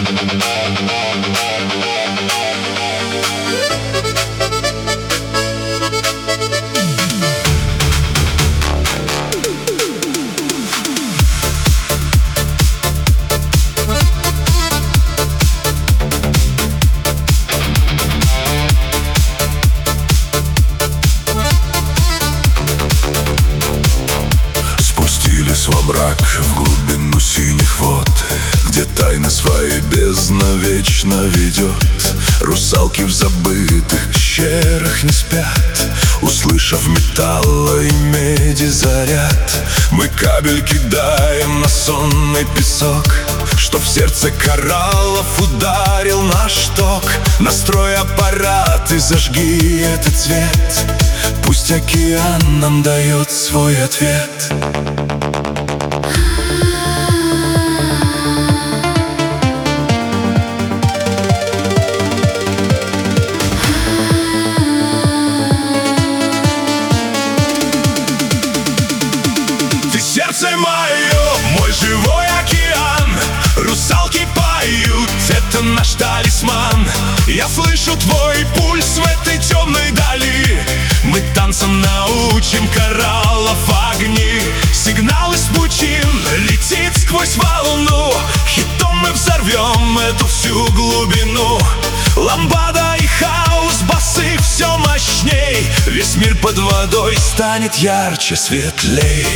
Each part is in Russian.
Во мрак, в глубину синих вод, где тайны свои бездна вечно ведет. Русалки в забытых пещерах не спят, услышав металла и меди заряд. Мы кабель кидаем на сонный песок, что в сердце кораллов ударил наш ток. Настрой аппарат и зажги этот свет, пусть океан нам дает свой ответ. Сердце мое, мой живой океан, русалки поют, это наш талисман. Я слышу твой пульс в этой темной дали, мы танцем научим кораллов огни. Сигнал из пучин летит сквозь волну, хитом мы взорвем эту всю глубину. Ламбада и хаос, басы все мощней, весь мир под водой станет ярче, светлей.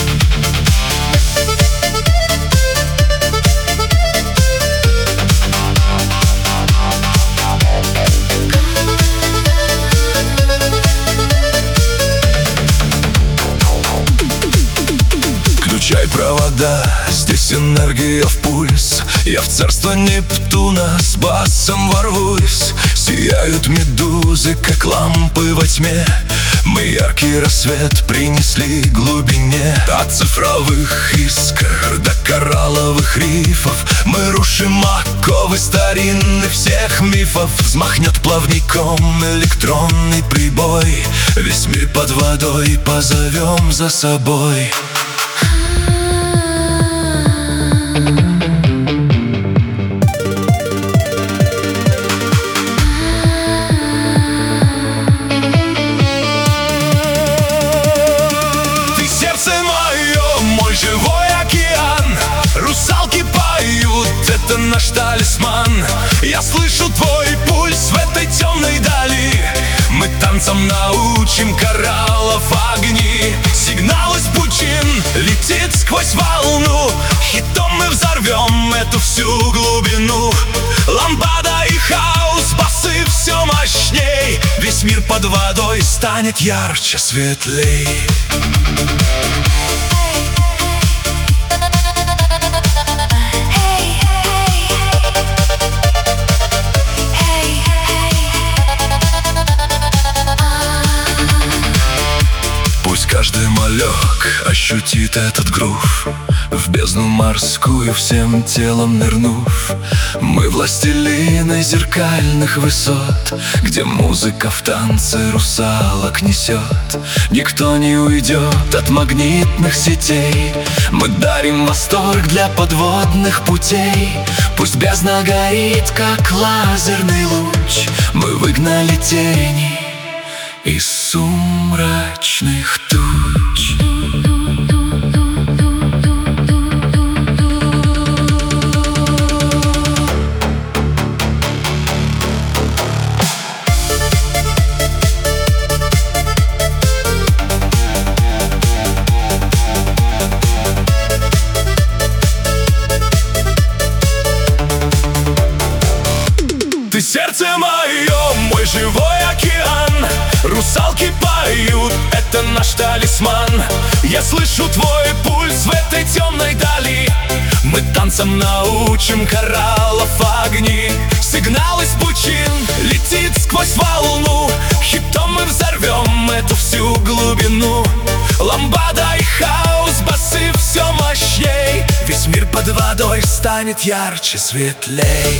Включай провода, здесь энергия в пульс. Я в царство Нептуна с басом ворвусь. Сияют медузы, как лампы во тьме. Мы яркий рассвет принесли глубине. От цифровых искр до коралловых рифов мы рушим оковы старинных всех мифов. Взмахнет плавником электронный прибой, весь мир под водой позовем за собой. Русалки поют, это наш талисман. Я слышу твой пульс в этой темной дали, мы танцем научим кораллов огни. Сигнал из пучин летит сквозь волну, хитом мы взорвем эту всю глубину. Ламбада и хаос, басы все мощней, весь мир под водой станет ярче, светлей. Каждый малек ощутит этот грув, в бездну морскую всем телом нырнув. Мы властелины зеркальных высот, где музыка в танце русалок несет. Никто не уйдет от магнитных сетей, мы дарим восторг для подводных путей. Пусть бездна горит, как лазерный луч, мы выгнали тени из сумрачных туч. Ты сердце мое, мой живой океан, русалки поют, это наш талисман. Я слышу твой пульс в этой темной дали, мы танцем научим кораллов огни. Сигнал из пучин летит сквозь волну, хитом мы взорвем эту всю глубину. Ламбада и хаос, басы все мощней, весь мир под водой станет ярче, светлей.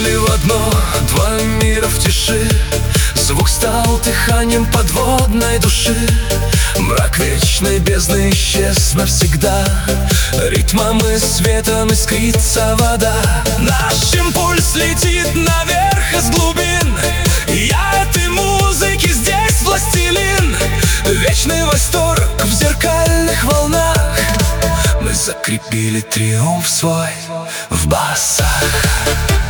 слили в одно два мира в тиши. Звук стал дыханием подводной души. Мрак вечной бездны исчез навсегда. Ритмом и светом искрится вода. Наш импульс летит наверх из глубин. Я этой музыки здесь властелин. Вечный восторг в зеркальных волнах. Мы закрепили триумф свой в басах.